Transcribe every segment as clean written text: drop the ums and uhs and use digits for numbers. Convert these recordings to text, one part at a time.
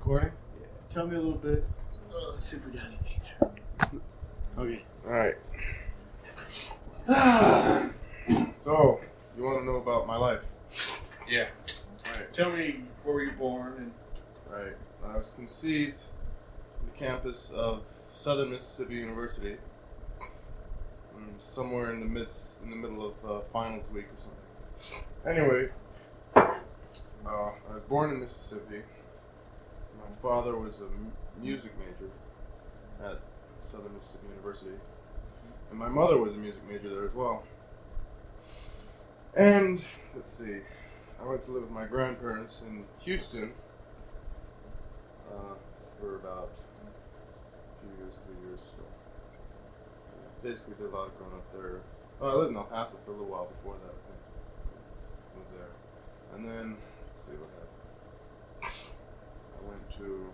recording? Yeah. Tell me a little bit. Let's see if we got anything there. Okay. Alright. So, you want to know about my life? Yeah. Right. Tell me where were you born and. Right. I was conceived on the campus of Southern Mississippi University. Somewhere in the middle of finals week or something. Anyway, I was born in Mississippi. My father was a music major at Southern Mississippi University. And my mother was a music major there as well. And, let's see, I went to live with my grandparents in Houston for about 3 years or so. Basically did a lot of growing up there. Oh, I lived in El Paso for a little while before that, I think. Moved there. And then, let's see what happened. I went to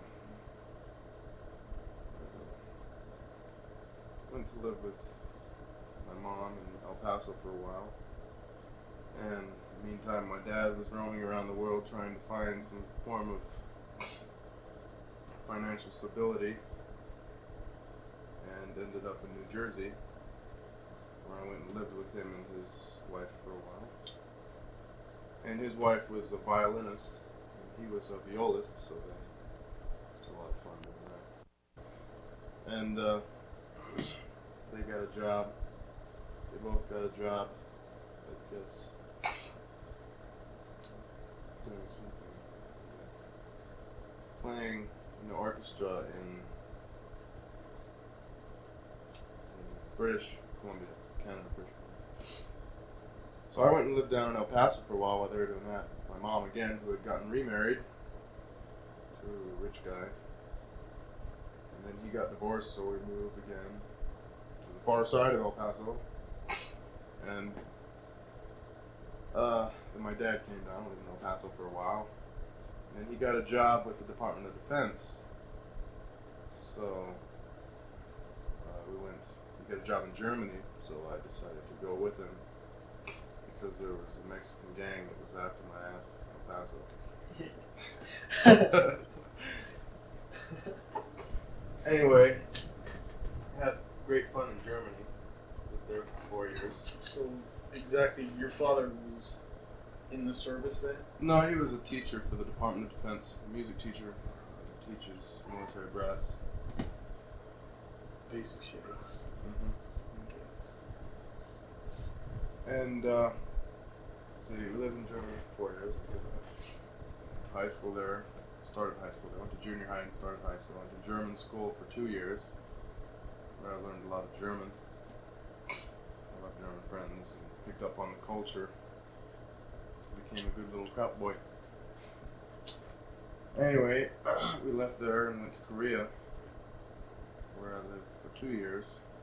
live with my mom in El Paso for a while. And in the meantime, my dad was roaming around the world trying to find some form of financial stability, and ended up in New Jersey, where I went and lived with him and his wife for a while. And his wife was a violinist, and he was a violist, so it was a lot of fun doing that. And they got a job. They both got a job, I guess, doing something, playing in the orchestra in British Columbia, Canada, British Columbia. So I went and lived down in El Paso for a while they were doing that. My mom, again, who had gotten remarried to a rich guy. And then he got divorced, so we moved again to the far side of El Paso. And then my dad came down, lived in El Paso for a while. And he got a job with the Department of Defense. So he got a job in Germany, so I decided to go with him because there was a Mexican gang that was after my ass in El Paso. Anyway, I had great fun in Germany. Lived there for 4 years. So, exactly, your father was in the service then? No, he was a teacher for the Department of Defense, a music teacher. Teaches military brass. Basic shit. Okay. And, let's see, we lived in Germany for 4 years. High school there. Started high school there. Went to junior high and started high school. Went to German school for 2 years, where I learned a lot of German. I loved German friends and picked up on the culture. Became a good little crap boy. Anyway, we left there and went to Korea, where I lived for 2 years.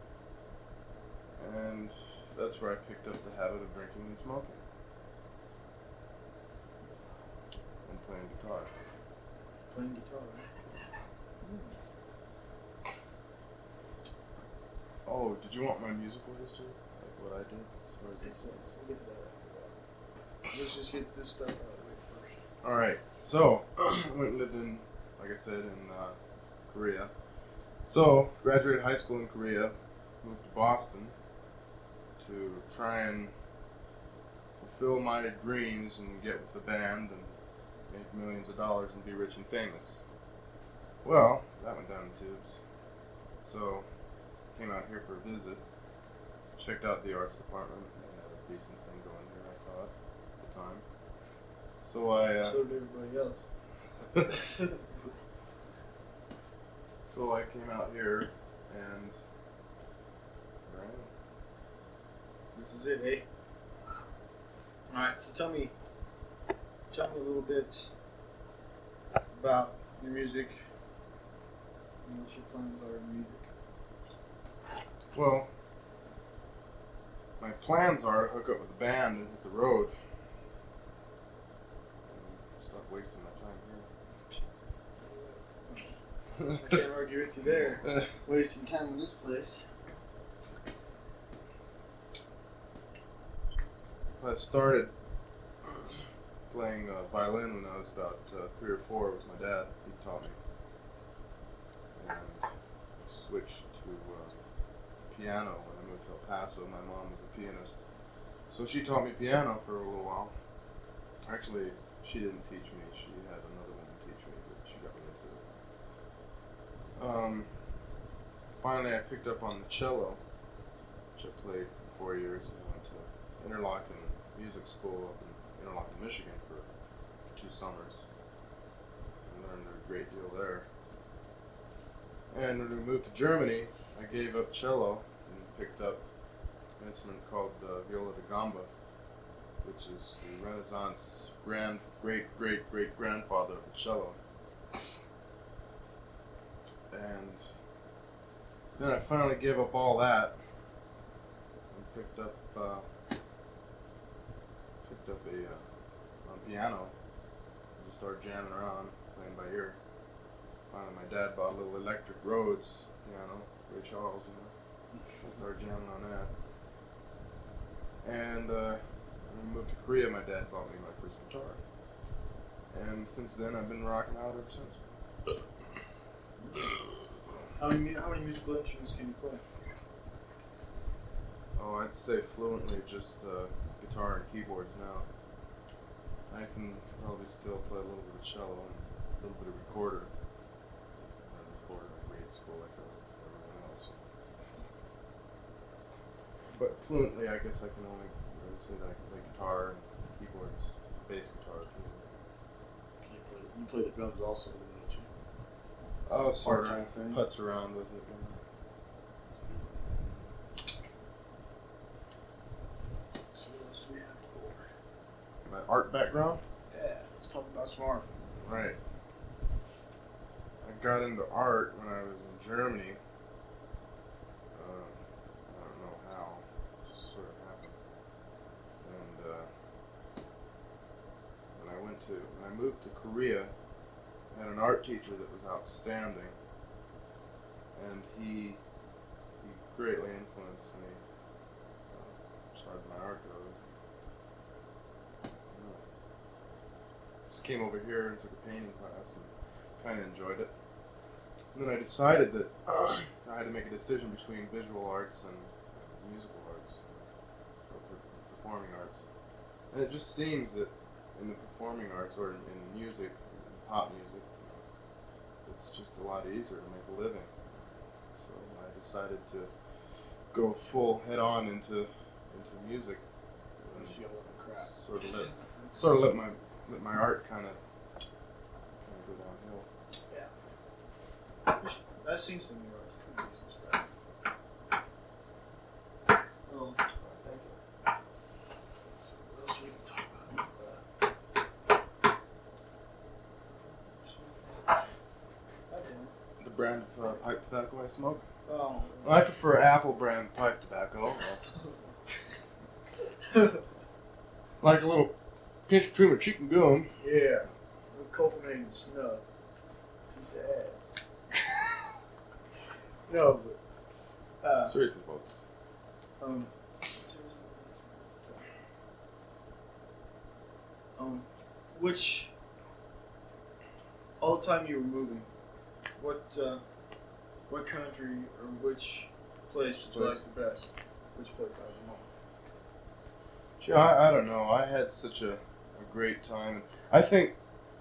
And that's where I picked up the habit of drinking and smoking. And playing guitar. Playing guitar, right? Oh, did you want my musical history? Like what I did as far as this? Yes, we'll get to that after that. Let's just get this stuff out of the way first. Alright, so, I went and lived in, like I said, in Korea. So, graduated high school in Korea, moved to Boston to try and fulfill my dreams and get with the band and make millions of dollars and be rich and famous. Well, that went down the tubes. So, came out here for a visit, checked out the arts department. They had a decent thing going here, I thought, at the time. So did everybody else. So I came out here and this is it, eh? Alright, so tell me a little bit about your music and what your plans are in music. well, my plans are to hook up with the band and hit the road. And stop wasting my time I can't argue with you there. Wasting time in this place. I started playing violin when I was about 3 or 4. It was my dad. He taught me. And I switched to piano when I moved to El Paso. My mom was a pianist. So she taught me piano for a little while. Actually, she didn't teach me. She had another woman teach me, but she got me into it. Finally, I picked up on the cello, which I played for 4 years. I went to Interlochen Music School up in Interlochen, Michigan for 2 summers. I learned a great deal there. And when we moved to Germany, I gave up cello and picked up an instrument called viola da gamba, which is the Renaissance great-great-great-grandfather of the cello. And then I finally gave up all that and picked up a piano and just started jamming around, playing by ear. Finally, my dad bought a little Electric Rhodes piano, Ray Charles, I started jamming on that. And when we moved to Korea, my dad bought me my first guitar. And since then, I've been rocking out ever since. How many musical instruments can you play? Oh, I'd say fluently just guitar and keyboards now. I can probably still play a little bit of cello and a little bit of recorder. I record at grade school like everyone else. But fluently, I guess I can only really say that I can play guitar and keyboards, bass guitar too. You play the drums also, don't you? Oh, sort Part-time of thing? putz around with it. So what else do we have to go over? My art background? Yeah, let's talk about smart. Right. I got into art when I was in Germany. I don't know how. It just sort of happened. And when I moved to Korea, I had an art teacher that was outstanding. And he greatly influenced me as far as my art goes. Just came over here and took a painting class and kind of enjoyed it. And then I decided that I had to make a decision between visual arts and musical arts, or performing arts. And it just seems that in the performing arts, or in music, in pop music, it's just a lot easier to make a living. So I decided to go full head on into music. And sort of let my art kind of go downhill. Yeah. I've seen some of your art. Pretty decent stuff. Oh. Thank you. What else we can talk about? The brand of pipe tobacco I smoke? Oh. Well, I prefer Apple brand pipe tobacco. Like a little pinch between my cheek and gum. Yeah. Copenhagen snuff. Piece of ass. No, but Seriously, folks. Which all the time you were moving, what country or which place did you like the best? Which place out of them all? Gee, I don't know. I had such a great time. I think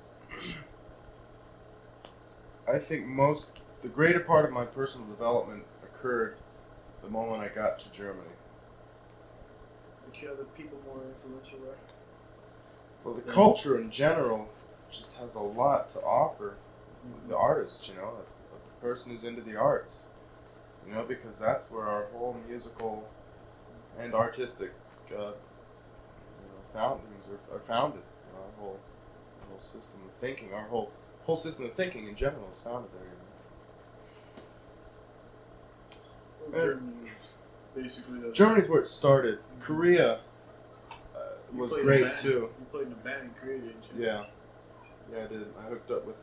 the greater part of my personal development occurred the moment I got to Germany. Which other people more influential there? Well, the culture in general just has a lot to offer the artist, the person who's into the arts, because that's where our whole musical and artistic foundings are founded. Our whole system of thinking, our whole system of thinking in general is founded there. Well, Germany is basically Germany's where it started. Korea was great too. You played in a band in Korea, didn't you? Yeah, I did. I hooked up with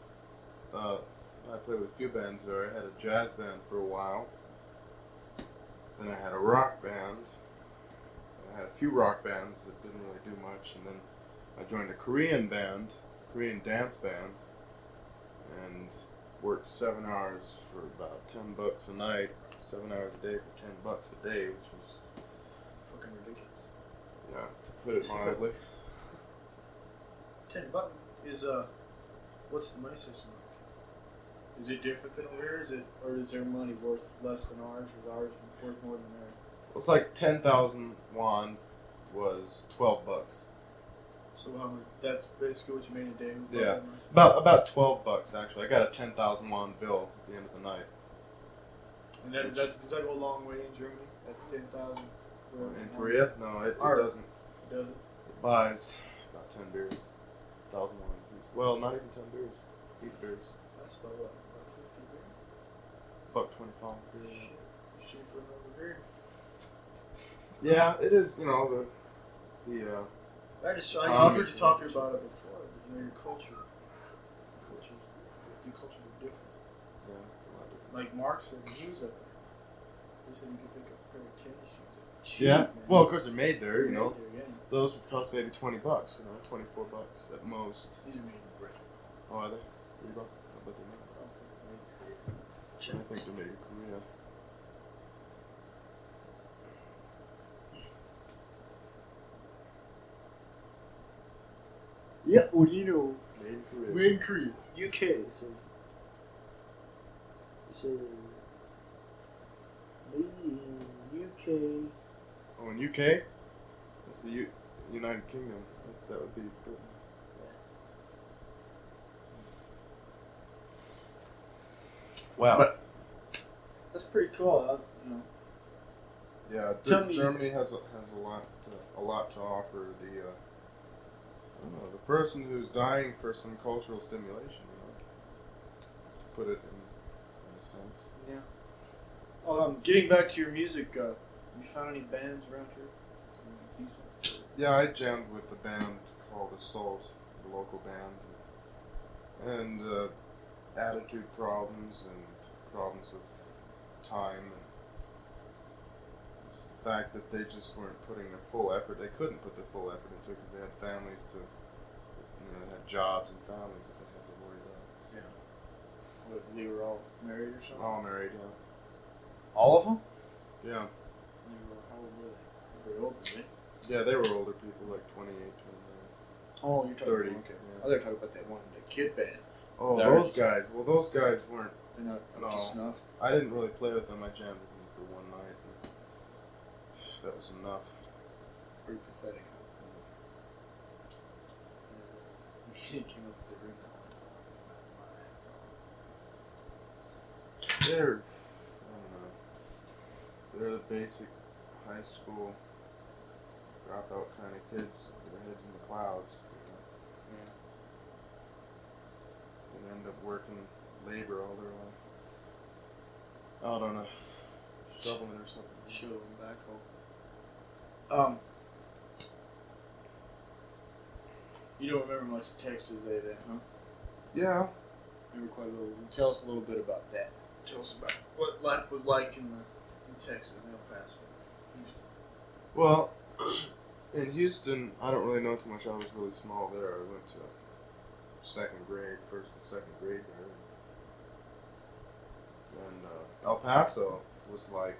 I played with a few bands there. I had a jazz band for a while. Then I had a rock band. I had a few rock bands that didn't really do much, and then I joined a Korean band, Korean dance band, and worked 7 hours for about $10 a night, 7 hours a day for $10 a day, which was Fucking ridiculous. yeah, to put it mildly. $10 is what's the money system like? Is it different than over here? Or is their money worth less than ours? Or is ours worth more than theirs? Well, it's like 10,000 won was $12. So how much? That's basically what you made a day. Was about Yeah. that much? About $12 actually. I got a 10,000 won bill at the end of the night. And does that go a long way in Germany? At 10,000. In Korea? No, it doesn't. It doesn't. It buys about 10 beers. 1,000 won. Well, not even 10 beers. 8 beers. That's about what? About 50 beer? $1.25 beer. Shit. Cheap for another beer. Yeah, it is. You know I've heard you talking about it before. But, your culture. The cultures are different. Yeah, a lot different. Like Mark said, when he was up there. He said you could pick up a pair of tennis shoes. Cheap, Yeah. man. Well, of course they're made there. You know, Made there, yeah. those would cost maybe $20. You know, $24 at most. These are made in Britain. Oh, are they? Reebok? I bet they're not. I don't think they're made in Korea. I think they're made in Korea. Yeah, well, you know, Made in Korea. we're in Korea. UK, so. So. Made in UK. Oh, in UK? That's the United Kingdom. That would be Britain. Wow. That's pretty cool. Yeah, Tell me- Germany has a lot to offer. I don't know, the person who's dying for some cultural stimulation, to put it in a sense. Yeah. Getting back to your music, you found any bands around here? Decent? Yeah, I jammed with a band called Assault, the local band, and attitude problems and problems with time and just the fact that they just weren't putting their full effort. They couldn't put their full effort into it because they had families they had jobs and families that they had to worry about. Yeah. What, they were all married or something? All married, yeah. All of them? Yeah. How old were they? Very old, were they? Yeah, they were older people, like 28, 29. Oh, you're talking 30. about, okay. Yeah. Oh, they're talking about that one, the kid band. Oh, They're- those guys. Well, those guys weren't. They're not up No. to snuff. I didn't really play with them. I jammed with them for one night. And that was enough. Pretty pathetic. He came up with the room that one time. They're, I don't know. They're the basic high school dropout kind of kids with their heads in the clouds. Yeah. They end up working labor all their life. Out on a shovel or something. Show them back home. You don't remember much of Texas, then, huh? Yeah. Remember quite a little. Tell us a little bit about that. Tell us about what life was like in Texas, in El Paso, Houston. Well, in Houston, I don't really know too much. I was really small there. I went to first and second grade there. And El Paso was like,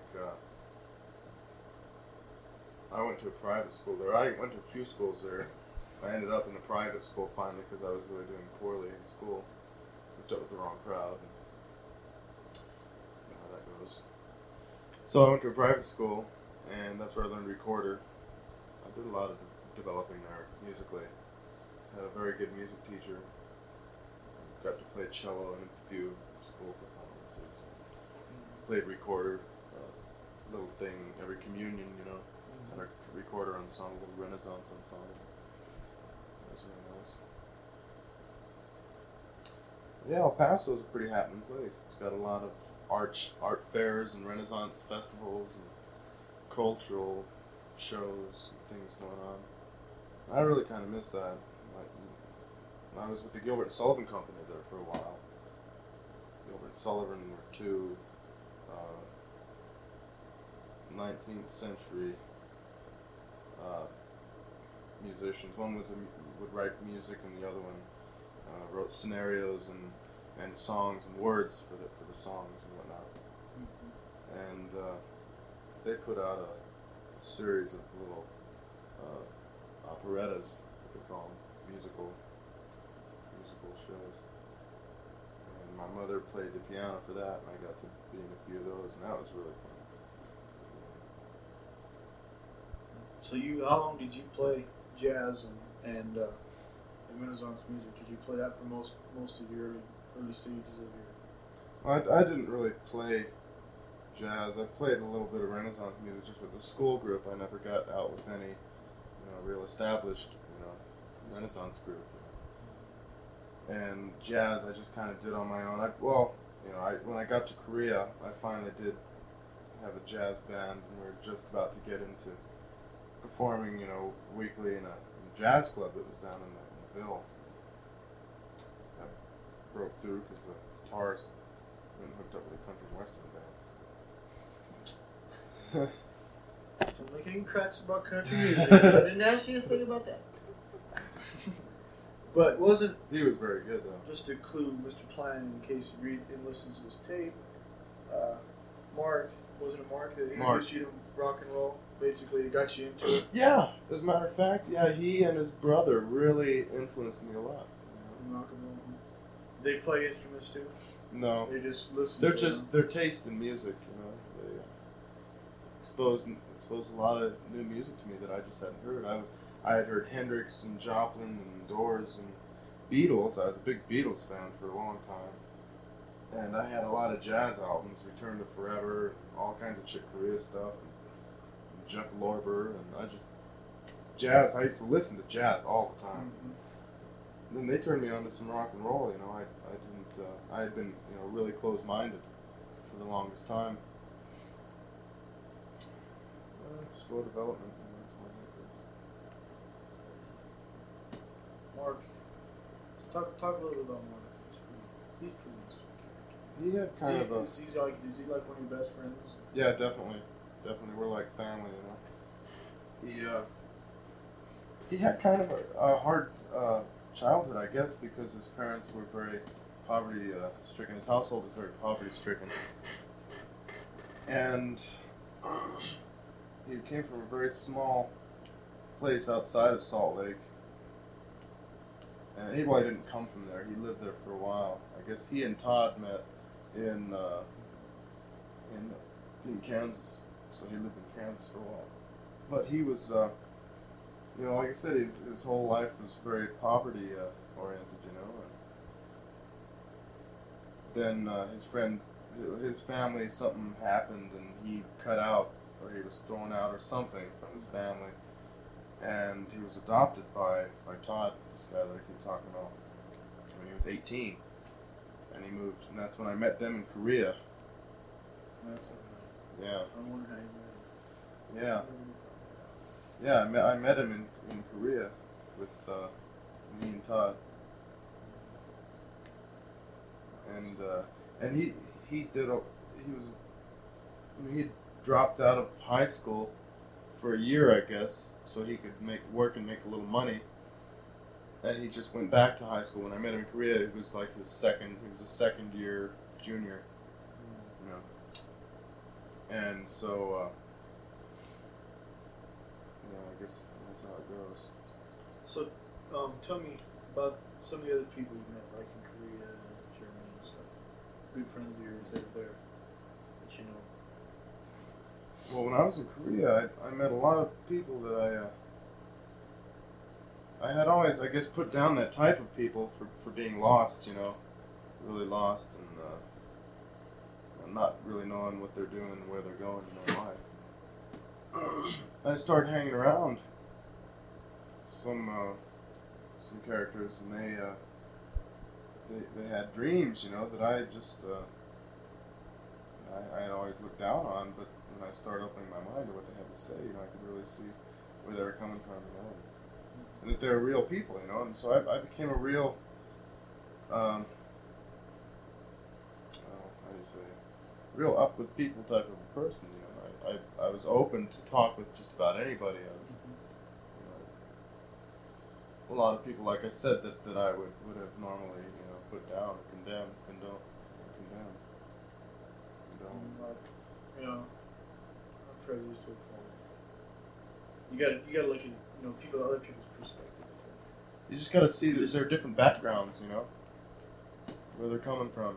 I went to a private school there. I went to a few schools there. I ended up in a private school finally because I was really doing poorly in school. Hooked up with the wrong crowd. You know how that goes. So I went to a private school, and that's where I learned recorder. I did a lot of developing there musically. Had a very good music teacher. Got to play cello in a few school performances. Played recorder, little thing every communion, had a recorder ensemble, Renaissance ensemble. That was really nice. Yeah, El Paso's a pretty happening place. It's got a lot of art fairs and Renaissance festivals and cultural shows and things going on. I really kind of miss that. I was with the Gilbert and Sullivan Company there for a while. Gilbert and Sullivan were two 19th century musicians. One was a would write music, and the other one wrote scenarios and songs and words for the songs and whatnot. And they put out a series of little operettas, what they call them, musical shows. And my mother played the piano for that, and I got to be in a few of those, and that was really fun. So how long did you play jazz and Renaissance music? Did you play that for most of your early stages of your? Well, I didn't really play jazz. I played a little bit of Renaissance music just with the school group. I never got out with any, real established, Renaissance group. And jazz, I just kind of did on my own. When I got to Korea, I finally did have a jazz band, and we were just about to get into performing, weekly in a jazz club that was down in the Ville. I broke through because the guitarist went and hooked up with the country and western bands. Don't make any cracks about country music. I didn't ask you to think about that. But wasn't he was very good though. Just to clue Mr. Plan in case you read and listen to his tape, Mark, wasn't it Mark that introduced you to rock and roll? Basically, it got you into it. Yeah, as a matter of fact, he and his brother really influenced me a lot. Rock and roll. They play instruments too. No, they just listen. They're just their taste in music, They exposed a lot of new music to me that I just hadn't heard. I had heard Hendrix and Joplin and Doors and Beatles. I was a big Beatles fan for a long time, and I had a lot of jazz albums, Return to Forever, and all kinds of Chick Corea stuff. And Jeff Lorber, and jazz. I used to listen to jazz all the time. Mm-hmm. Then they turned me on to some rock and roll. I had been really closed-minded for the longest time. Slow development. Mark, talk a little bit about Mark. He's pretty interesting. He had kind of a. Is he like one of your best friends? Yeah, definitely. We're like family, He had kind of a hard childhood, I guess, because his parents were very poverty-stricken. His household was very poverty-stricken. And he came from a very small place outside of Salt Lake. And he didn't come from there. He lived there for a while. I guess he and Todd met in Kansas. So he lived in Kansas for a while. But he was, like I said, his whole life was very poverty-oriented, And then his family, something happened, and he cut out, or he was thrown out or something from his family. And he was adopted by Todd, this guy that I keep talking about, when he was 18. And he moved, and that's when I met them in Korea. That's yeah. I wonder how you met him. Yeah. Yeah, I met him in Korea with me and Todd. And he dropped out of high school for a year, I guess, so he could work and make a little money. And he just went back to high school. When I met him in Korea, it was like he was a second year junior, And so, I guess that's how it goes. So, tell me about some of the other people you met, like in Korea and Germany and stuff. Good friends of yours that are there, that you know. Well, when I was in Korea, I met a lot of people that I had always, I guess, put down that type of people for being lost, really lost and not really knowing what they're doing and where they're going in their life. I started hanging around some characters, and they had dreams, that I just I had always looked down on, but when I started opening my mind to what they had to say, I could really see where they were coming from, and that they were real people, and so I became a real, how do you say, real up with people type of a person, I was open to talk with just about anybody. a lot of people, like I said, that I would have normally, put down or condemned. Like, I'm prejudiced to a point. You gotta look at people, other people's perspective. You just gotta see that there are different backgrounds, where they're coming from,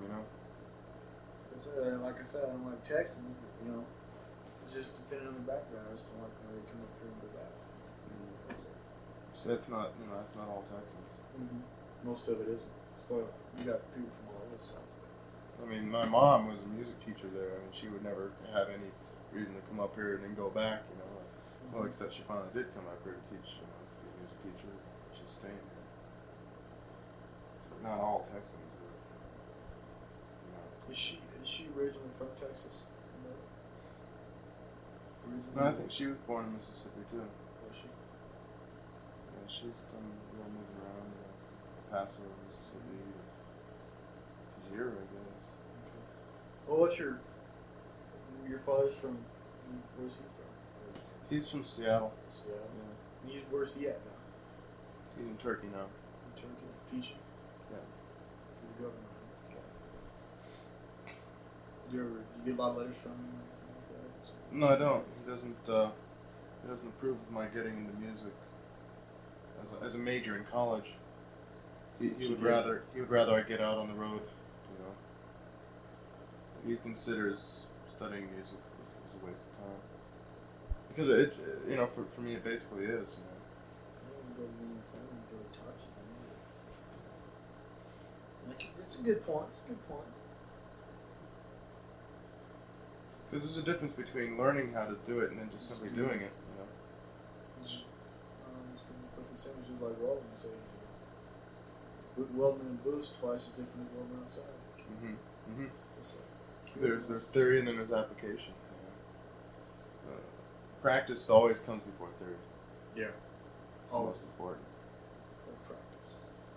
Like I said, I don't like Texans, but it's just depending on the background. I just don't like when they come up here and do that. That's it. So that's not, that's not all Texans. Mm-hmm. Most of it isn't. So you got people from all over the South. I mean, my mom was a music teacher there. I mean, she would never have any reason to come up here and then go back, Well, except she finally did come up here to teach, be a music teacher. She's staying here. So not all Texans are, Is she originally from Texas? No, I think she was born in Mississippi too. Was she? Yeah, she's done a little moving around, Paso, Mississippi, a year, I guess. Okay. Well, what's your father's from? Where's he from? He's from Seattle. Seattle. Yeah. Where's he at now? He's in Turkey now. In Turkey, teaching. Yeah. For the government. Okay. You get a lot of letters from him or anything like that? No, I don't. He doesn't approve of my getting into music as a major in college. He would rather I get out on the road, He considers studying music as a waste of time. Because for me it basically is, It's a good point. It's a good point. Because there's a difference between learning how to do it and then just simply doing it, It's going to put the same as like welding, say, welding in a booth twice as different as welding outside. There's theory and then there's application. Practice always comes before theory. Yeah. It's the most important. Practice.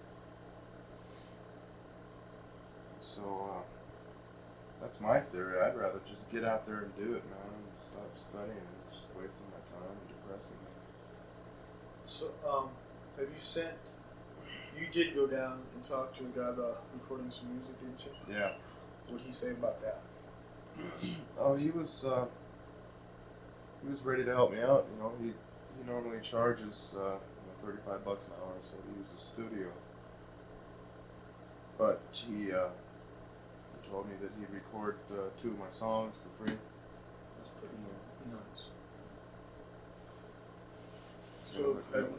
So, that's my theory. I'd rather just get out there and do it, man. Stop studying. It's just wasting my time and depressing me. So, have you did go down and talk to a guy about recording some music, didn't you? Yeah. What did he say about that? Oh, he was ready to help me out. He normally charges $35 an hour, so he uses a studio. But he told me that he'd record 2 of my songs for free. That's pretty nice. So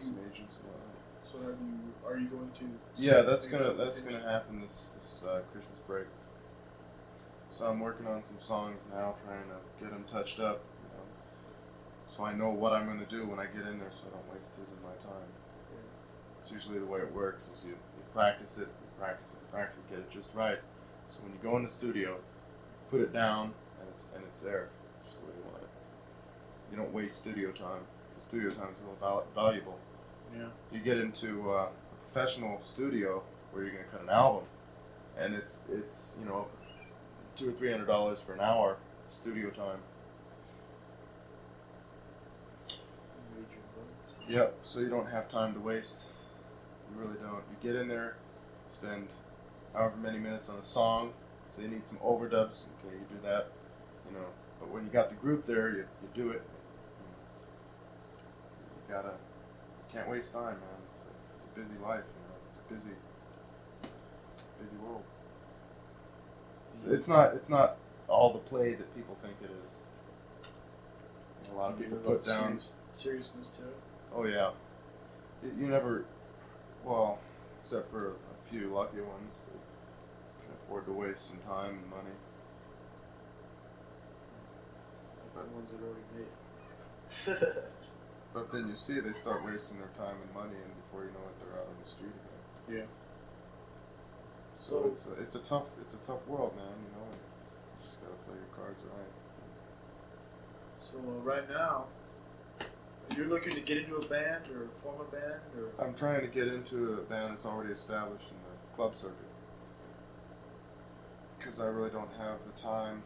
are you going to? Yeah, that's gonna happen this Christmas break. So I'm working on some songs now, trying to get them touched up, so I know what I'm gonna do when I get in there, so I don't waste his and my time. Yeah. It's usually the way it works is you practice it, get it just right. So when you go in the studio, put it down, and it's there, just the way you want it. You don't waste studio time. Studio time is real valuable. Yeah. You get into a professional studio where you're going to cut an album, and it's $200 or $300 for an hour studio time. Yep. So you don't have time to waste. You really don't. You get in there, spend however many minutes on a song. So you need some overdubs. Okay, you do that. But when you got the group there, you do it. You can't waste time, man. It's a busy life, It's a busy world. It's not all the play that people think it is. A lot of people put down seriousness to it. Oh yeah. You never, well, except for a few lucky ones that can afford to waste some time and money. Like the ones that already made it. But then you see they start wasting their time and money, and before you know it, they're out on the street again. Yeah. So it's a tough world, man. You just gotta play your cards right. So right now, you're looking to get into a band or form a band, or? I'm trying to get into a band that's already established in the club circuit, because I really don't have the time,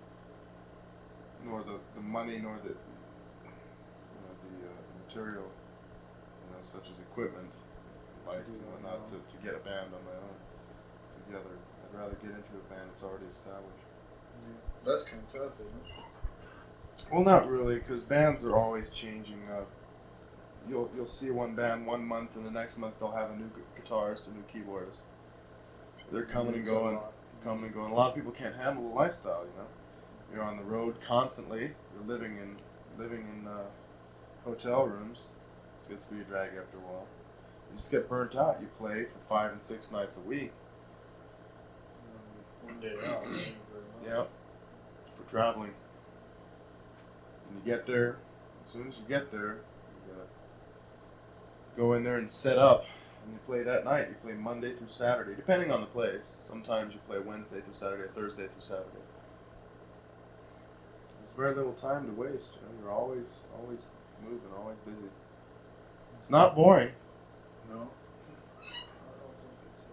nor the money, nor the material, such as equipment, lights and whatnot to get a band on my own together. I'd rather get into a band that's already established. Yeah. That's kind of tough, isn't it? Well, not really, because bands are always changing. You'll see one band one month, and the next month they'll have a new guitarist, a new keyboardist. They're coming and going, coming and going. A lot of people can't handle the lifestyle, you know. You're on the road constantly. You're living in hotel rooms. It gets to be a drag after a while. You just get burnt out. You play for 5 and 6 nights a week. One day out. Yeah, for traveling. And you get there. As soon as you get there, you gotta go in there and set up. And you play that night. You play Monday through Saturday, depending on the place. Sometimes you play Wednesday through Saturday, Thursday through Saturday. There's very little time to waste. You know, you're always moving, always busy. It's not boring. No. I don't think it's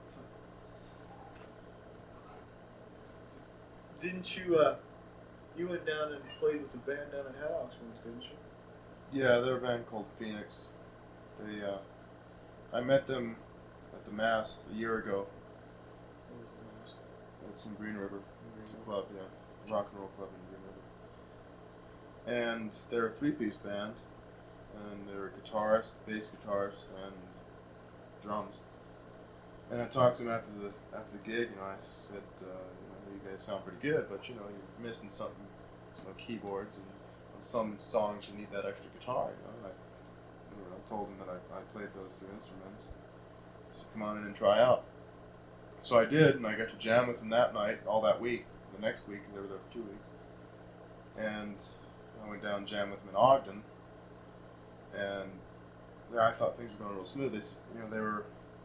that. Didn't you? You went down and played with the band down at House once, didn't you? Yeah, they're a band called Phoenix. They, I met them at the Mast a year ago. What was the last? It's in Green River. It's a club, yeah, rock and roll club in Green River. And they're a 3-piece band, and they're a guitarist, bass guitarist, and drums. And I talked to them after the gig. You know, I said, you guys sound pretty good, but you know, you're missing something. There's no keyboards, and on some songs you need that extra guitar. You know, and I told them that I played those 2 instruments. So come on in and try out. So I did, and I got to jam with them that night, all that week. The next week, 'cause they were there for 2 weeks. And I went down and jammed with them in Ogden, and I thought things were going real smooth. They were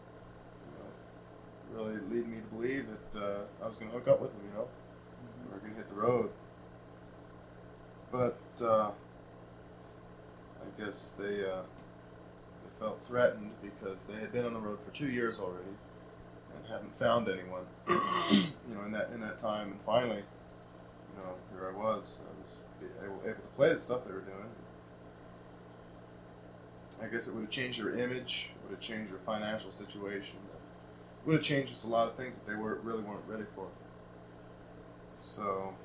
really leading me to believe that I was going to hook up with them, you know. We were going to hit the road. But I guess they felt threatened because they had been on the road for 2 years already and hadn't found anyone, you know, in that time. And finally, you know, here I was able to play the stuff they were doing. I guess it would have changed their image, would have changed their financial situation. It would have changed just a lot of things that they really weren't ready for. So,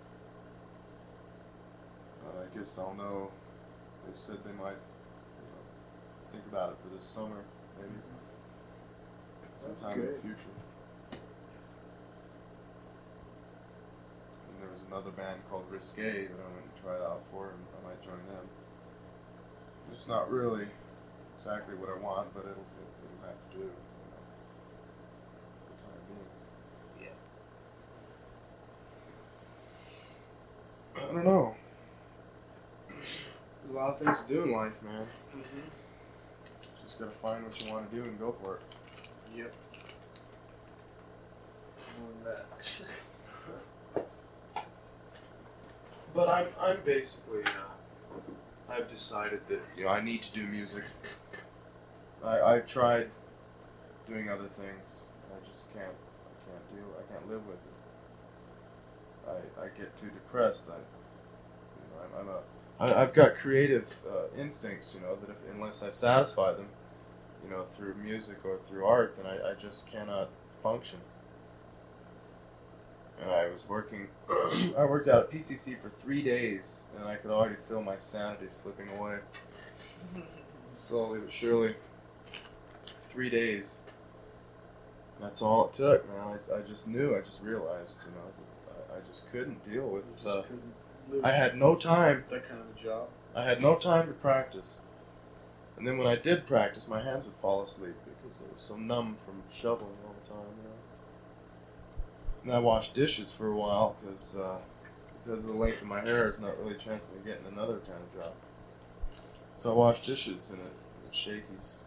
I guess I'll know. They said they might, you know, think about it for this summer, maybe. Sometime in the future. And there was another band called Risque that I went and tried out for, and I might join them. It's not really exactly what I want, but it'll have to do, you know, for the time being. Yeah. I don't know. There's a lot of things to do in life, man. Mm-hmm. Just gotta find what you want to do and go for it. Yep. More than that. But I'm basically, I've decided that, you know, I need to do music. I've tried doing other things. I just can't live with it. I get too depressed. I've got creative instincts, you know, that unless I satisfy them, you know, through music or through art, then I just cannot function. And I worked out at PCC for 3 days, and I could already feel my sanity slipping away. Slowly but surely. 3 days. That's all it took, man. I just knew, I just realized, you know, I just couldn't deal with it. I had no time. That kind of a job. I had no time to practice. And then when I did practice, my hands would fall asleep because I was so numb from shoveling all the time, you know. And I washed dishes for a while because of the length of my hair, there's not really a chance of me getting another kind of job. So I washed dishes in it shakies,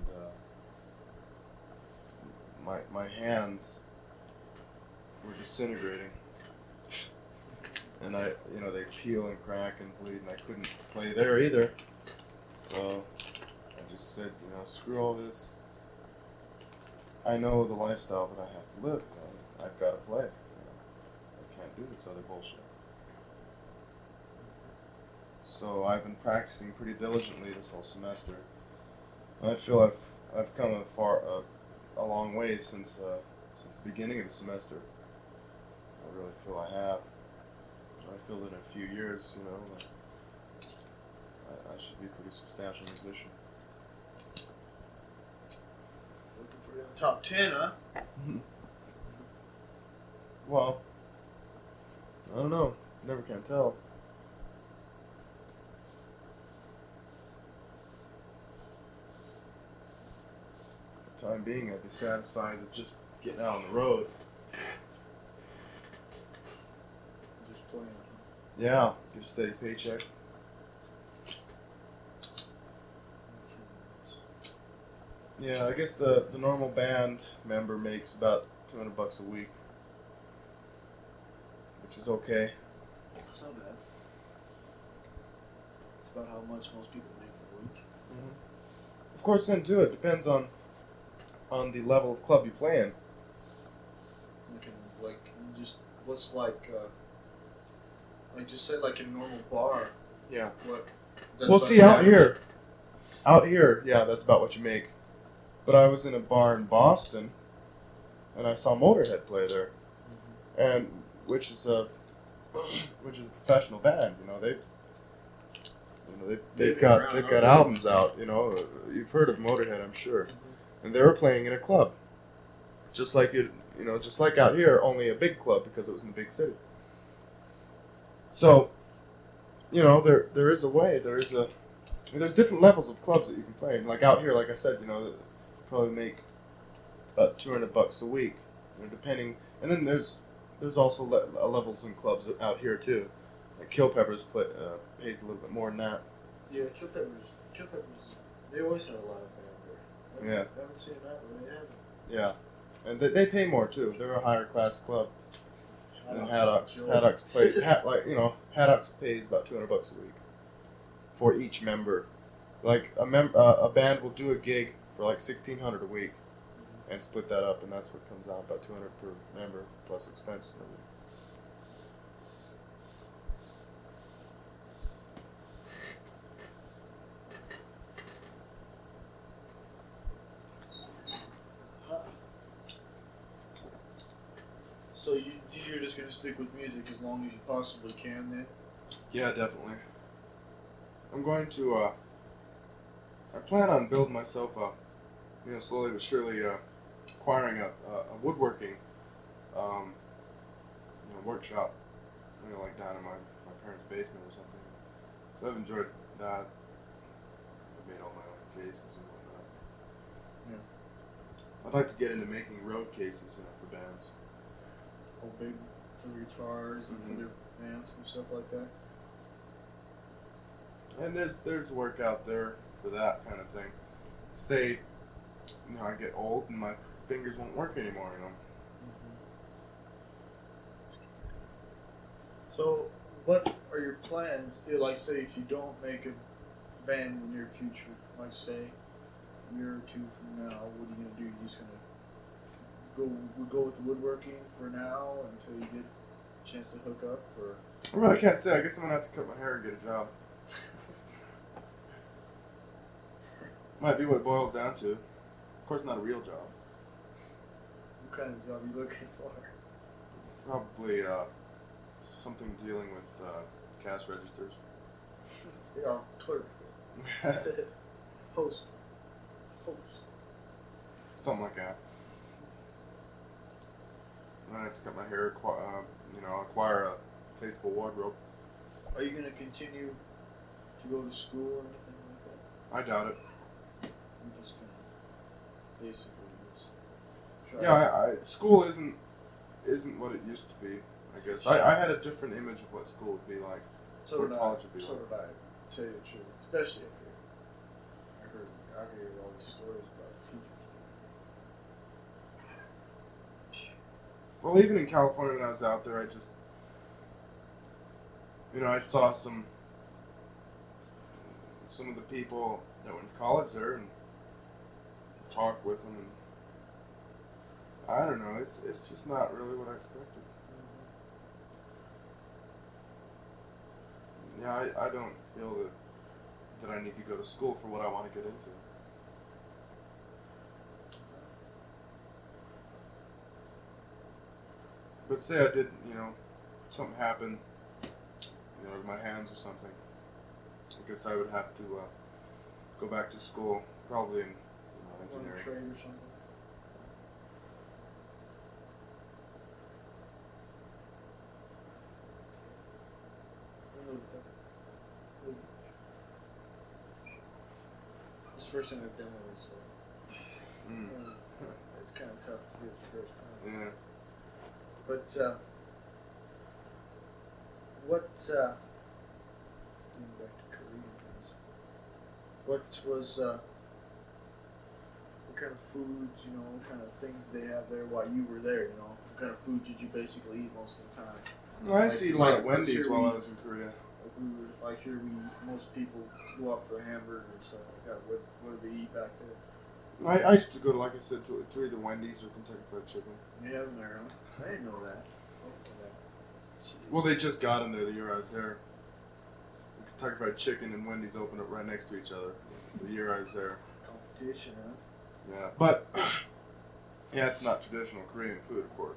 and my hands were disintegrating. And they peel and crack and bleed, and I couldn't play there either. So I just said, you know, screw all this. I know the lifestyle that I have to live. You know, I've got to play. You know, I can't do this other bullshit. So I've been practicing pretty diligently this whole semester. And I feel I've come a long way since the beginning of the semester. I really feel I have. I feel that in a few years, like I should be a pretty substantial musician. Looking for the top 10, huh? Well, I don't know. Never can tell. For the time being, I'd be satisfied with just getting out on the road. Just playing. Yeah, get a steady paycheck. Yeah, I guess the normal band member makes about $200 a week, which is okay. That's not bad. It's about how much most people make in a week. Mm-hmm. Of course, then too, it depends on the level of club you play in. Like just what's like just say like a normal bar. Yeah. What? Well, see, out here, yeah, that's about what you make. But I was in a bar in Boston, and I saw Motorhead play there, and which is a professional band. They've got albums out. You've heard of Motorhead, I'm sure, and they were playing in a club, just like just like out here, only a big club because it was in a big city. So, there is a way. There's different levels of clubs that you can play in. Like out here, like I said, probably make about $200 a week, depending. And then there's also levels in clubs out here too. Like Kill Peppers pays a little bit more than that. Yeah, Kill Peppers. They always have a lot of band there. I haven't seen that one. They haven't. Yeah, and they pay more too. They're a higher class club than Haddocks. Haddocks pays about $200 a week for each member. Like a band will do a gig for like $1,600 a week, and split that up, and that's what comes out about $200 per member plus expenses. So you're just gonna stick with music as long as you possibly can, then? Yeah, definitely. I'm going to. I plan on building myself up, slowly but surely, acquiring a woodworking, workshop, like down in my parents' basement or something. So I've enjoyed that. I've made all my own cases and whatnot. Yeah. I'd like to get into making road cases for bands. Oh, big for guitars and for their amps and stuff like that. And there's work out there for that kind of thing. Say, I get old and my fingers won't work anymore, So, what are your plans? Like, say, if you don't make a band in the near future, like, say, a year or two from now, what are you gonna do? You just gonna go with the woodworking for now until you get a chance to hook up, or? I really can't say. I guess I'm gonna have to cut my hair and get a job. Might be what it boils down to. Of course, not a real job. What kind of job are you looking for? Probably something dealing with cash registers. Yeah, clerk. Host. Something like that. I have to cut my hair, acquire a tasteful wardrobe. Are you gonna continue to go to school or anything like that? I doubt it. I'm just gonna basically just try. Yeah, school isn't what it used to be. I guess I had a different image of what school would be like. So what did college would be So like. did I. Tell you the truth, especially up here. I heard all these stories about teachers. Well, even in California when I was out there, I just, I saw some of the people that went to college there and talked with them, and I don't know, it's just not really what I expected. Yeah, I don't feel that I need to go to school for what I want to get into. But say I did, something happened, to my hands or something. I guess I would have to go back to school, probably in Learn a engineering. trade or something. This first time I've done it, so it's kind of tough to do it the first time. Yeah. But what? Getting back to Korean things. What was? What kind of food? What kind of things did they have there while you were there? What kind of food did you basically eat most of the time? Well, I used to eat a lot of like Wendy's here while we- I was in Korea. Most people go out for a hamburger and stuff like that. What do they eat back there? I used to go to, like I said, to either Wendy's or Kentucky Fried Chicken. You have them there, huh? I didn't know that. Jeez. Well, they just got them there the year I was there. Kentucky Fried Chicken and Wendy's opened up right next to each other the year I was there. Competition, huh? Yeah, but yeah, it's not traditional Korean food, of course.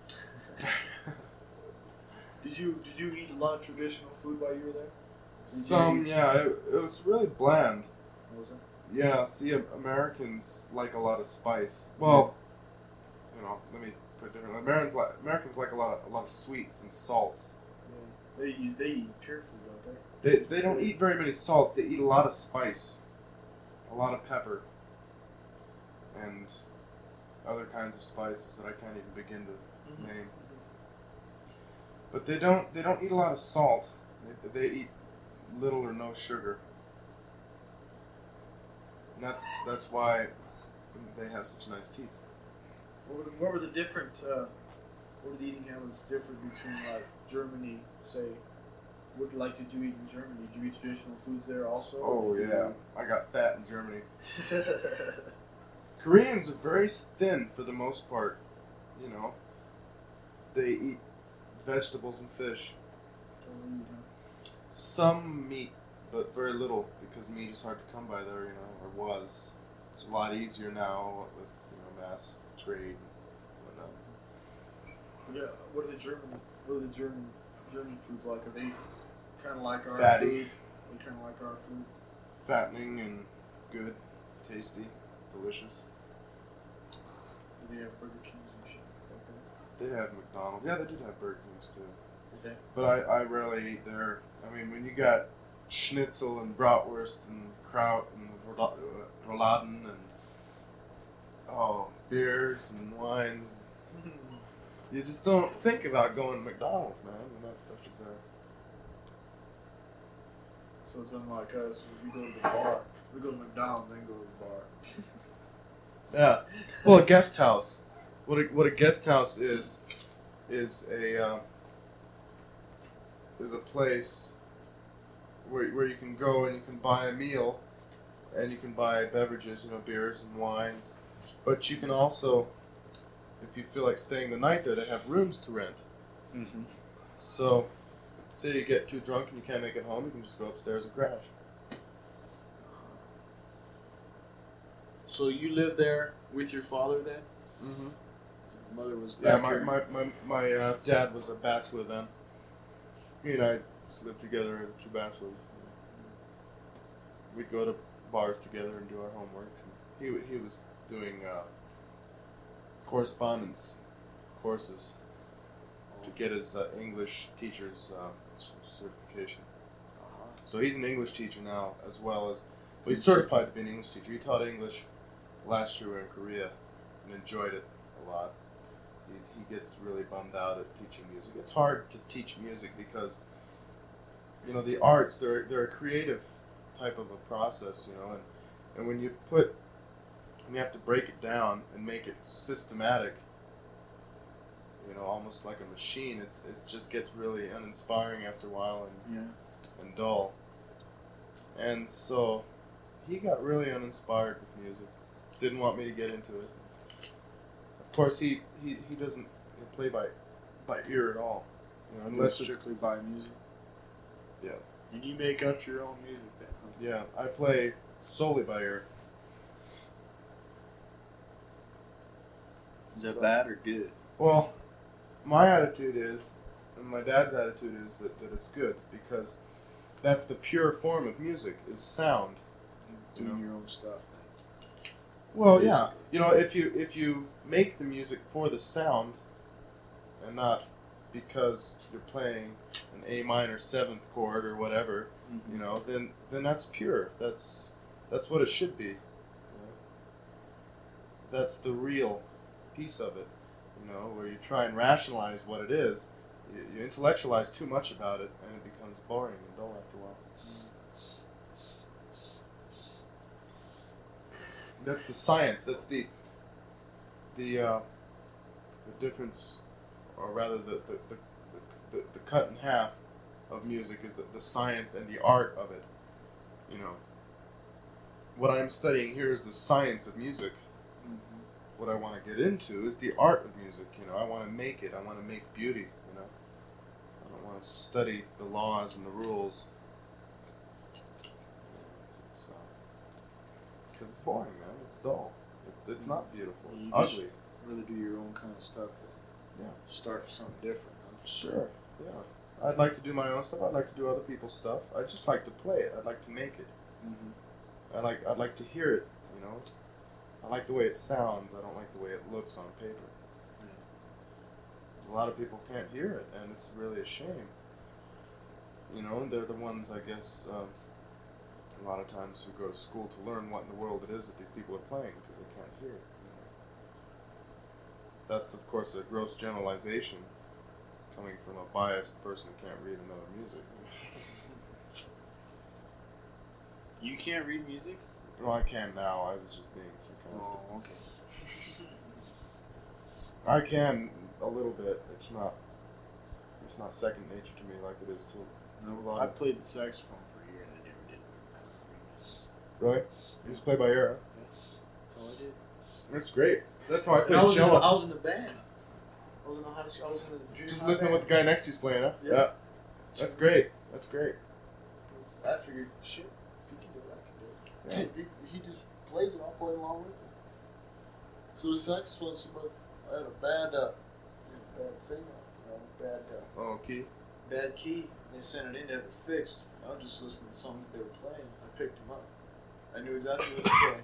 Did you eat a lot of traditional food while you were there? Some, yeah, it was really bland. What was it? Yeah, see, Americans like a lot of spice. Well, let me put it differently. Americans like a lot of sweets and salts. Yeah. They eat pure food, don't They don't eat very many salts. They eat a lot of spice, a lot of pepper, and other kinds of spices that I can't even begin to name. But they don't eat a lot of salt. They eat little or no sugar. And that's why they have such nice teeth. What were the different? What were the eating habits different between like Germany, say? What do you like to do eat in Germany? Do you eat traditional foods there also? Oh yeah, I got fat in Germany. Koreans are very thin for the most part. They eat vegetables and fish. Some meat, but very little because meat is hard to come by there. Or was. It's a lot easier now with mass trade and whatnot. Yeah. What are the German foods like? Are they kind of like our Fatty. food? Are they kind of like our food? Fattening and good, tasty, delicious. Do they have Burger Kings and shit like that? They have McDonald's. Yeah, they do have Burger Kings too. Okay. But I rarely eat there. I mean, when you got schnitzel and bratwurst and kraut and rouladen and beers and wines, you just don't think about going to McDonald's, man, when that stuff is there. So it's unlike us. We go to the bar. We go to McDonald's, then go to the bar. Yeah. Well, a guest house. What a guest house is a place where you can go and you can buy a meal, and you can buy beverages, beers and wines, but you can also, if you feel like staying the night there, they have rooms to rent. Mm-hmm. So, say you get too drunk and you can't make it home, you can just go upstairs and crash. So you lived there with your father then? Mm-hmm. Your mother was Yeah, back here. my dad was a bachelor then. He and I just lived together as two bachelors. We'd go to bars together and do our homework. He was doing correspondence courses to get his English teacher's certification. So he's an English teacher now, as well as, well, he's certified to be an English teacher. He taught English last year in Korea and enjoyed it a lot. He gets really bummed out at teaching music. It's hard to teach music because, the arts, they're a creative type of a process, and when you have to break it down and make it systematic, almost like a machine, it just gets really uninspiring after a while and dull. And so he got really uninspired with music. Didn't want me to get into it. Of course, he doesn't play by ear at all, unless it's strictly by music. Yeah. And you make up your own music then? Yeah, I play solely by ear. Is that bad or good? Well, my attitude is, and my dad's attitude is that it's good because that's the pure form of music is sound. Doing your own stuff. Well, yeah. You know, if you make the music for the sound, and not because you're playing an A minor seventh chord or whatever, you know, then that's pure. That's what it should be. You know? That's the real piece of it. You know, where you try and rationalize what it is, you intellectualize too much about it, and it becomes boring and dull after a while. That's the science. That's the difference, or rather the cut in half of music is the science and the art of it. You know, what I'm studying here is the science of music. What I want to get into is the art of music. You know, I want to make it. I want to make beauty. You know, I don't want to study the laws and the rules. Because it's boring, man. It's dull. It's not beautiful. It's ugly. Really do your own kind of stuff. Start something different. Huh? Sure. Yeah. I'd like to do my own stuff. I'd like to do other people's stuff. I just like to play it. I'd like to make it. I'd like to hear it. You know. I like the way it sounds. I don't like the way it looks on paper. A lot of people can't hear it, and it's really a shame. You know, they're the ones, I guess, a lot of times who go to school to learn what in the world it is that these people are playing because they can't hear it. You know. That's, of course, a gross generalization coming from a biased person who can't read and know music. You can't read music? Well, I can now. I was just being sarcastic. Oh, okay. I can a little bit. It's not second nature to me like it is to No, I played the saxophone for a year and I never did read. Really? You just play by ear? Yes. That's all I did. That's great. That's how I played I cello. was in the band. I was in the junior Just high listen to band. what the guy next to you's playing, huh? Yeah. That's great. That's great. I figured, shit, if he can do it, I can do it. Yeah. He just plays it. I'll play along with him. So the saxophone, I had a bad thing, Oh, key. Bad key. They sent it in to have it fixed. I was just listening to songs they were playing. I picked them up. I knew exactly what to play.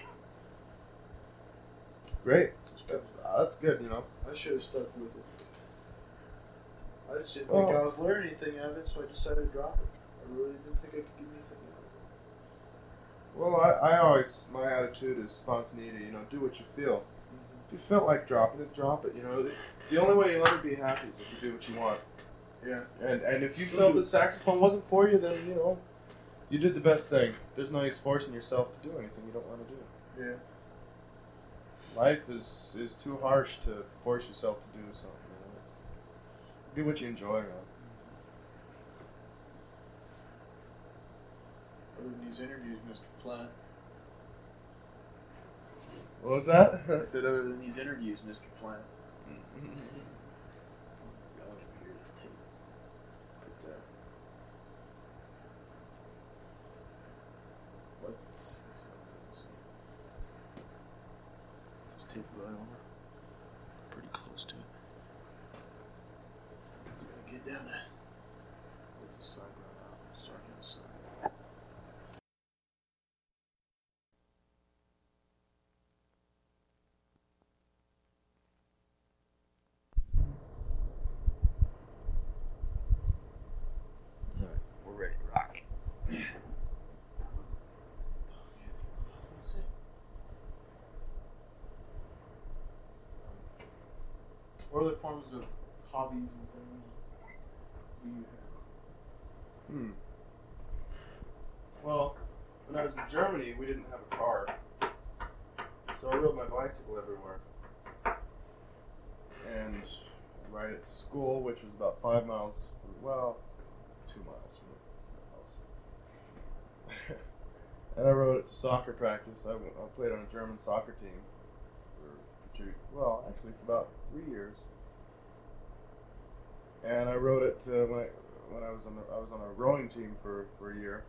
Great. That's good, you know. I should have stuck with it. I just didn't think I was learning anything out of it, so I decided to drop it. I really didn't think I could get anything out of it. Well, I always, my attitude is spontaneity, you know, do what you feel. If you felt like dropping it, drop it, you know. The only way you'll ever be happy is if you do what you want. Yeah. And if you felt the saxophone wasn't for you, then, you know, you did the best thing. There's no use forcing yourself to do anything you don't want to do. Yeah. Life is too harsh to force yourself to do something. You know? Do what you enjoy, man. Other than these interviews, Mr. Platt. What was that? I said, other than these interviews, Mr. Platt. Y'all never hear this tape. But, what's this tape right over? Pretty close to it. Gotta get down to what's the side right out? Sorry, on the side. Alright, we're ready to rock. What other forms of hobbies and things do you have? Well, when I was in Germany, we didn't have a car. So I rode my bicycle everywhere. And I'd ride it to school, which was about 5 miles, 2 miles from the house. And I rode it to soccer practice. I played on a German soccer team for about 3 years. And I rode it when I was on a rowing team for a year.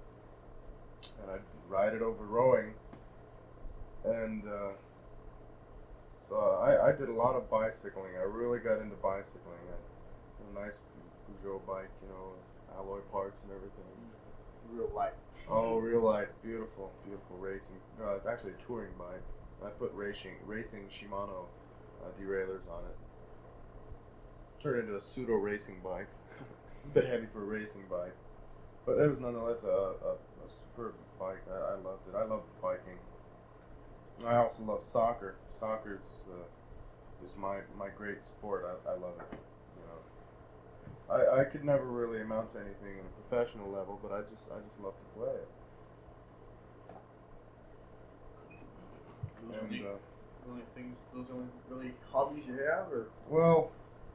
And I'd ride it over rowing. And so I did a lot of bicycling. I really got into bicycling. A nice Peugeot bike, you know, alloy parts and everything. Real light. Oh, real light, beautiful, beautiful racing. It's actually a touring bike. I put racing Shimano derailleurs on it. Turned into a pseudo racing bike. A bit heavy for a racing bike, but it was nonetheless a superb bike. I loved it. I loved biking. I also love soccer. Soccer is my great sport. I love it. You know, I could never really amount to anything on a professional level, but I just love to play it. Those are And the only things. Those are only really hobbies you have, or well,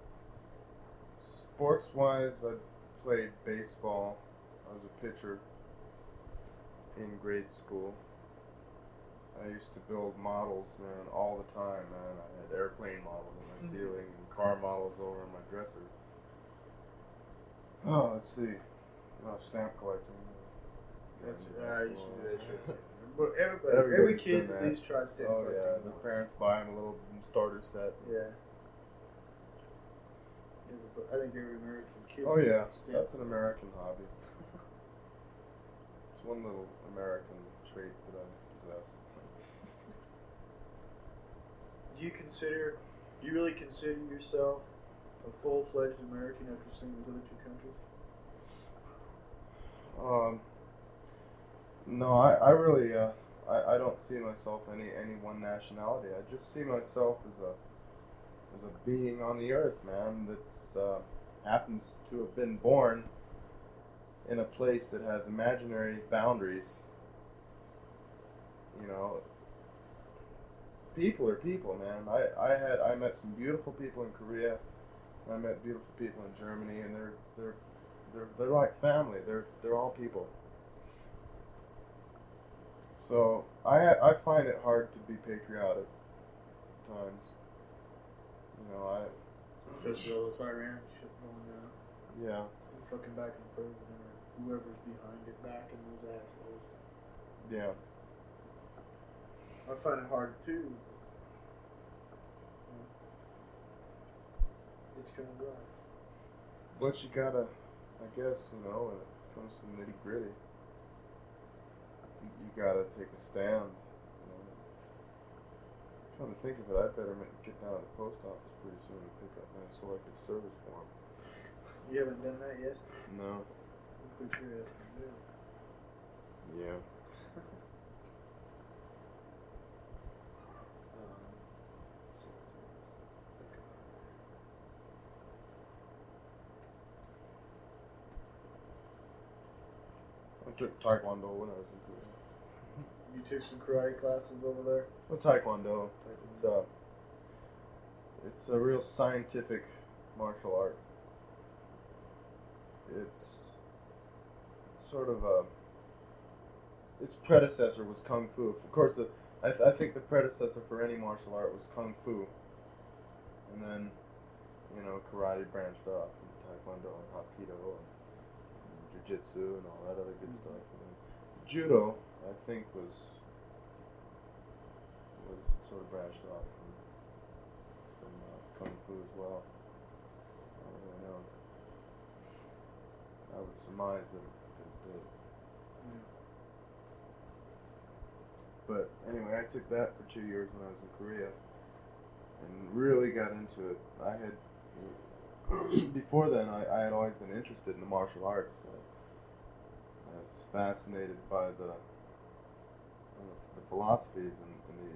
sports-wise, I played baseball. I was a pitcher in grade school. I used to build models, man, all the time, man. I had airplane models on my ceiling and car models over on my dressers. Oh, let's see. Stamp collecting. that's I used to do that shit too. But every Everybody's kid's done at that. least tried to. Oh yeah, the parents buy them a little starter set. Yeah. I think every American kid. Oh yeah, stamp. that's an American hobby. It's one little American trait that I possess. Do you really consider yourself a full-fledged American after seeing those other two countries? No, I really I don't see myself any one nationality. I just see myself as a being on the earth, man. That's happens to have been born in a place that has imaginary boundaries. You know, people are people, man. I met some beautiful people in Korea. I met beautiful people in Germany, and they're like family. They're all people. So I find it hard to be patriotic at times. You know, Especially all this Iran shit going on. yeah. Fucking back in president or whoever's behind it, backing those assholes. Yeah. I find it hard too. It's kind of rough. But you gotta, I guess, you know, when it comes to nitty gritty, you gotta take a stand. You know. Trying to think of it, I better get down to the post office pretty soon and pick up my selective service form. You haven't done that yet? No. Put your ass in jail. Yeah. I took Taekwondo when I was in Korea. You took some karate classes over there? Well, Taekwondo. It's a real scientific martial art. It's sort of its predecessor was Kung Fu. Of course, I think the predecessor for any martial art was Kung Fu, and then you know karate branched off, and Taekwondo and Hapkido and Jiu-Jitsu and all that other good stuff. And then Judo, I think, was sort of branched off from Kung Fu as well. I don't really know. I would surmise that it did. But anyway, I took that for 2 years when I was in Korea, and really got into it. I had before then I had always been interested in the martial arts. I was fascinated by the philosophies and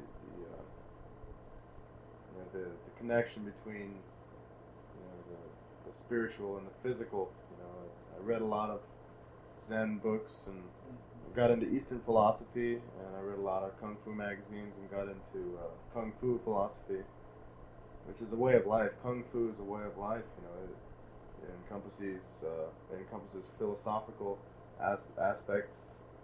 the connection between the spiritual and the physical. You know, I read a lot of Zen books and got into Eastern philosophy, and I read a lot of Kung Fu magazines and got into Kung Fu philosophy, which is a way of life. Kung Fu is a way of life. You know, it encompasses philosophical aspects,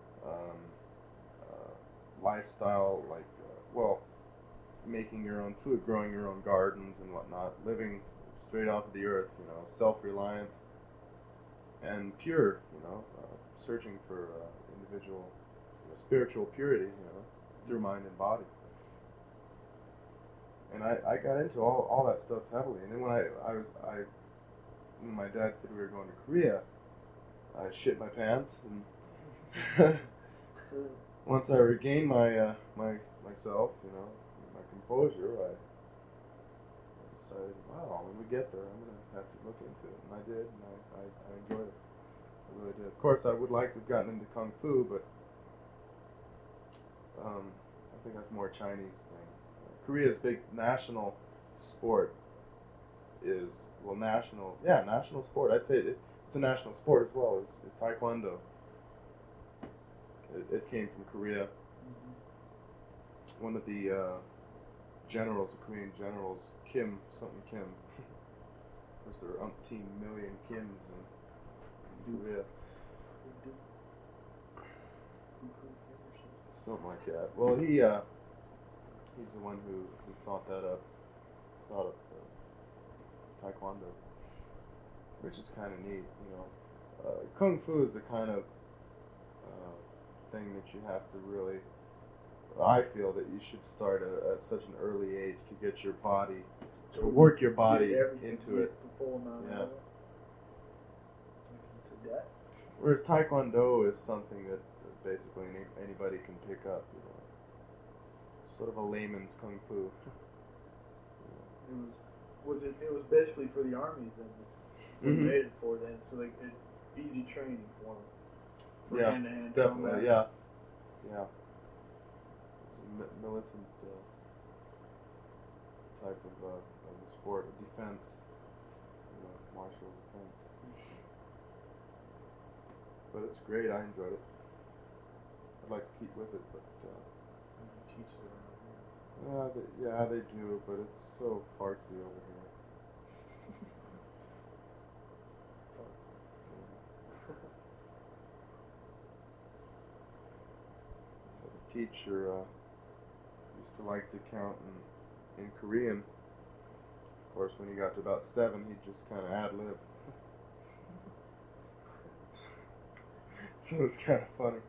lifestyle, like making your own food, growing your own gardens and whatnot, living straight off of the earth. You know, self-reliant and pure. You know, searching for individual spiritual purity. You know, through mind and body. And I got into all that stuff heavily. And then when my dad said we were going to Korea, I shit my pants, and once I regained myself, my composure, I decided, wow, when we get there, I'm gonna have to look into it, and I did, and I enjoyed it. I really did. Of course, I would like to have gotten into kung fu, but I think that's more a Chinese thing. Korea's big national sport is national sport. I'd say it's a national sport as well. It's Taekwondo. It came from Korea. One of the generals, the Korean generals, Kim. Of course, there are umpteen million Kims in Korea. Something like that. Well, he's the one who thought up Taekwondo, which is kind of neat. Kung Fu is the kind of thing that you have to really. I feel that you should start at such an early age to get your body, to work your body into it. Yeah. Whereas Taekwondo is something that basically anybody can pick up. Sort of a layman's Kung Fu. It was basically for the armies then. They made it for them, so like easy training for them. Yeah, hand-to-hand definitely. combat. Yeah. Militant type of sport, defense, martial defense. But it's great. I enjoyed it. I'd like to keep with it, but Teach it they do, but it's so fartsy over here. The teacher used to like to count in Korean. Of course, when he got to about 7, he'd just kind of ad-lib. So it was kind of funny.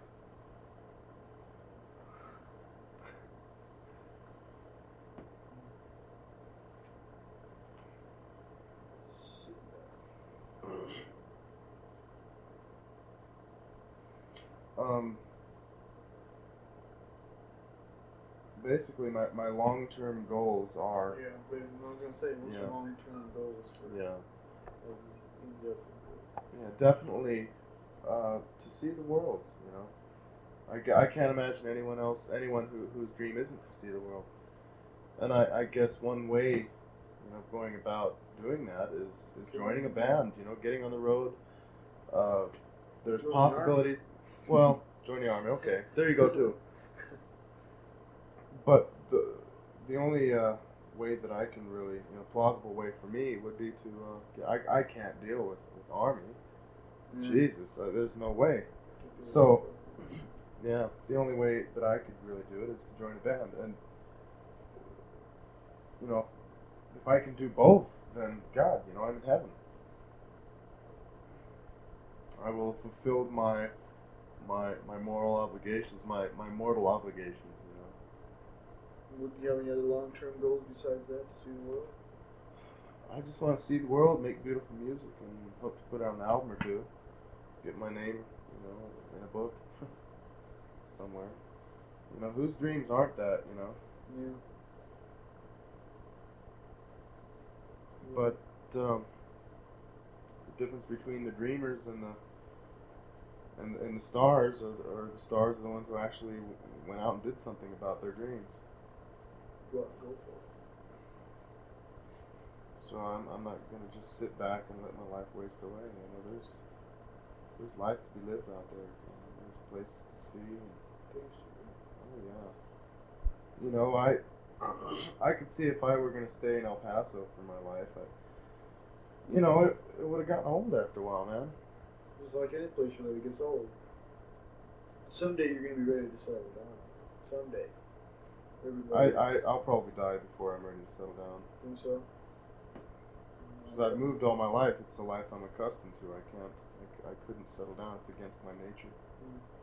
Basically, my long-term goals are. Yeah, but I was gonna say, what's your long-term goals for? Definitely to see the world. I can't imagine anyone whose dream isn't to see the world. And I guess one way, going about doing that is joining a band. Getting on the road. There's Join possibilities. Well, join the army. Okay, there you go too. But the only way that I can really, plausible way for me would be to. I can't deal with army. Jesus, there's no way. So, yeah, the only way that I could really do it is to join a band, and if I can do both, then God, I'm in heaven. I will have fulfilled my moral obligations, my mortal obligations. Do you have any other long-term goals besides that to see the world? I just want to see the world, make beautiful music, and hope to put out an album or two. Get my name, in a book somewhere. Whose dreams aren't that, Yeah. But the difference between the dreamers and the stars are the stars are the ones who actually went out and did something about their dreams. Go for it. So I'm not gonna just sit back and let my life waste away. There's life to be lived out there. There's places to see. I could see if I were gonna stay in El Paso for my life. It would have gotten old after a while, man. Just like any place you live, it gets old. Someday you're gonna be ready to settle down. Someday. I'll probably die before I'm ready to settle down. Think so? Because I've moved all my life. It's a life I'm accustomed to. I couldn't settle down. It's against my nature.